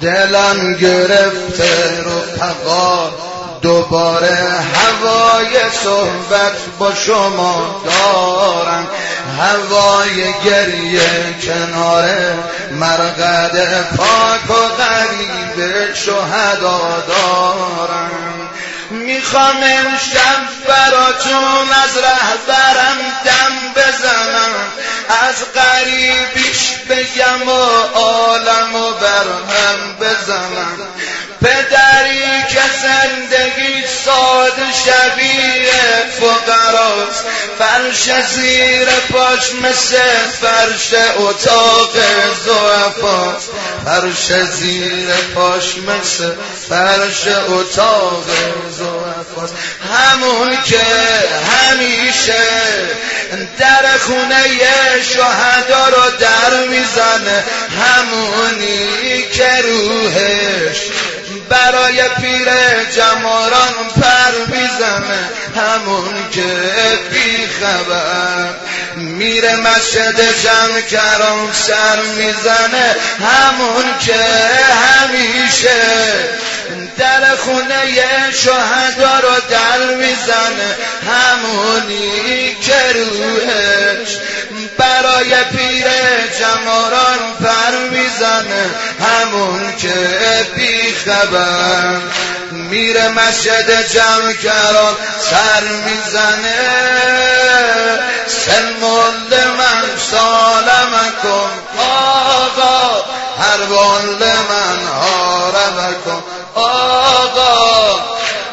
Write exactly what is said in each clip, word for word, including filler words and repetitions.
دلم گرفته رو پقا دوباره هوای صحبت با شما دارم، هوای گریه کنار مرقد پاک و غریب شهدا دارم. میخوام امشب براتون از رهبرم دم بزنم، از غریبیش بگم و عالمو برهم بزنم. پدری که زندگی ساده شبیه فقراست، فرش زیر پاش مثل فرش اتاق ضعفاست، فرش زیر پاش مثل فرش اتاق ضعفاست. همون که همیشه در خونه شهدا رو در میزنه، همونی که روحش برای پیر جماران پر میزنه، همون که بی خبر میره مسجد جمکران سر میزنه، همون که همیشه در خونه شهدا رو در میزنه، همونی که روحش برای پیر جماران پر میزنه، همون که بی خبر میره مسجد جمکران سر میزنه. سلمون من سالمکم آقا، هر بال من حاربکم آقا،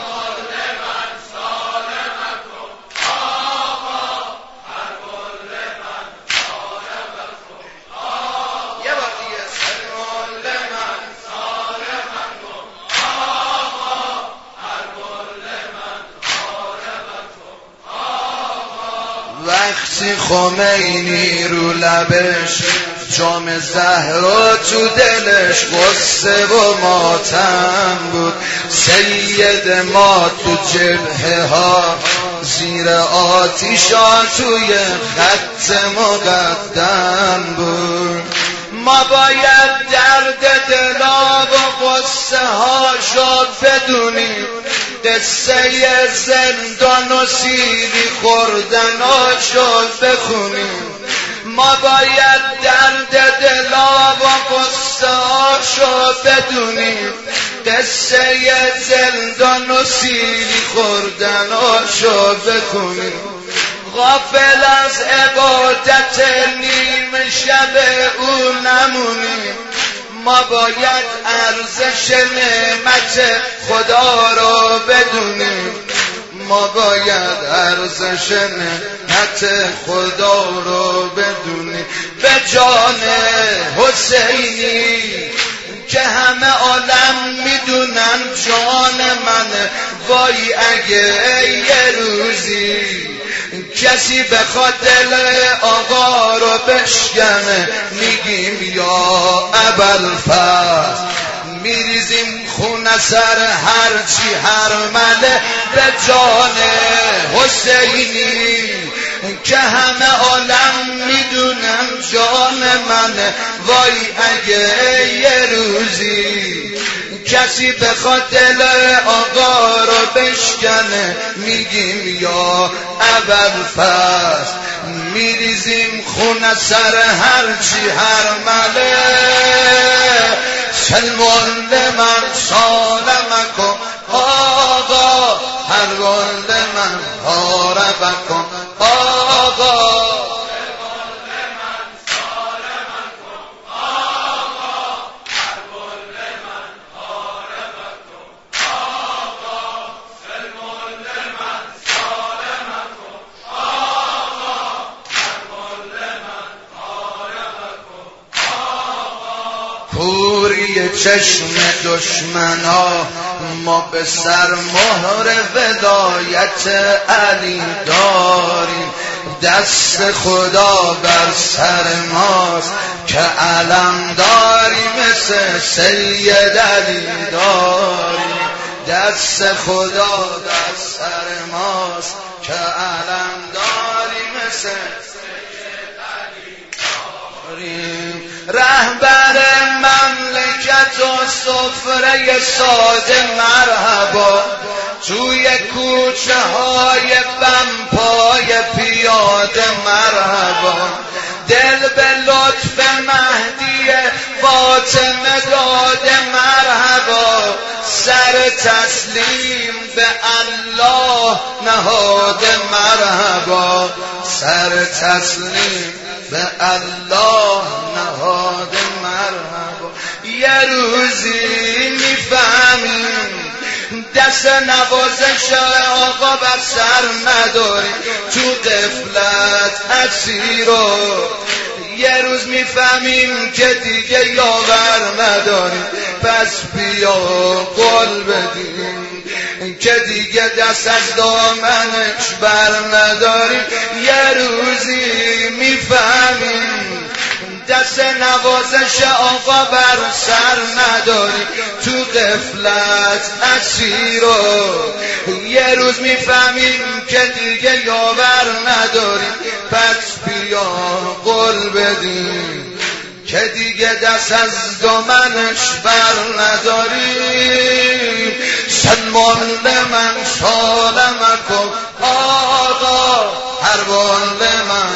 وقتی خمینی رو لبش جام زهرا تو دلش غصه و ماتم بود، سید ما تو جبهه ها زیر آتیشا توی خط مقدم بود. ما باید درد دلا و غصه هاشو بدونیم، قصه زندان و سیلی خوردناشو بخونیم. ما باید درد دلا و غصه هاشو بدونیم، قصه زندان و سیلی خوردناشو بخونیم. غافل از عبادت نیم شب او نمونیم. ما باید ارزش نعمت خدا رو بدونیم، ما باید ارزش نعمت خدا رو بدونیم. به جان حسینی که همه عالم میدونن جان من، وای اگه یه روزی کسی بخواد دل آقا رو بشکنه، میگیم یا ابوالفضل، میریزیم خون سر هرچی هر مله. به جان حسینی که همه عالم میدونم جان من، وای اگه یه روزی کسی بخواد دل آقا رو بشکنه، میگیم یا ابوالفضل، میریزیم خون سر هرچی هر مله. سلمون من سالمکم آقا، هر گل من حاربکم آقا. کوری چشم دشمنا ما به سر مهر ودایت علی داریم، دست خدا بر سر ماست که علم داریم مثل سید علی داریم، دست خدا در سر ماست که علم داریم مثل سید علی داریم. رهبر مملکت و سفره ساده مرحبا، توی کوچه های بم پای پیاده مرحبا، دل به لطف مهدی فاطمه داده مرحبا، سر تسلیم به الله نهاده مرحبا، سر تسلیم به الله نهاده مرحبا. یه روزی میفهمیم دست نوازش آقا بر سر نداری، تو غفلت اسیرو. یه روز میفهمیم که دیگه یاور نداری، پس بیا قول بدیم که دیگه دست از دامنش بر نداری. یه روزی میفهمیم دست نوازش آقا بر سر نداری، تو غفلت اسیرو. یه روز میفهمیم که دیگه یاور نداری، پس بیا قول بدیم که دیگه دست از دامنش بر نداری. سلمان من سالمکم آقا، هر بال من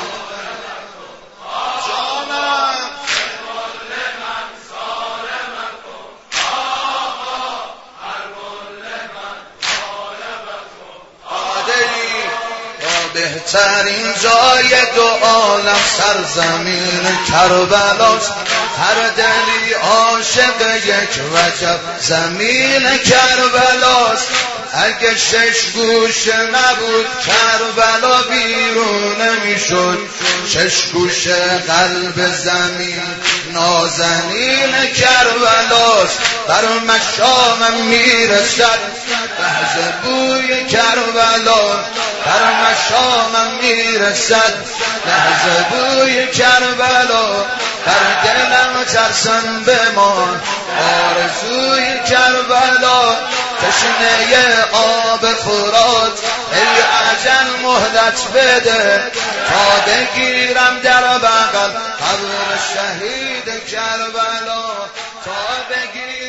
بهترین جای دو عالم سرزمین کربلاست، هر دلی عاشق یک وجب زمین کربلاست. اگه شش گوش نبود کربلا بیرون نمیشد، شش گوش قلب زمین نازنین کربلاست. بر مشامم میرسد لحظه بوی کربلا، بر مشامم میرسد لحظه بوی کربلا. بر دلم ترسم بمان آرزوی کربلا، تشنه آب فرات ای اجل مهلت بده، تا بگیرم در بغل قبر شهید کربلا، تا بگیرم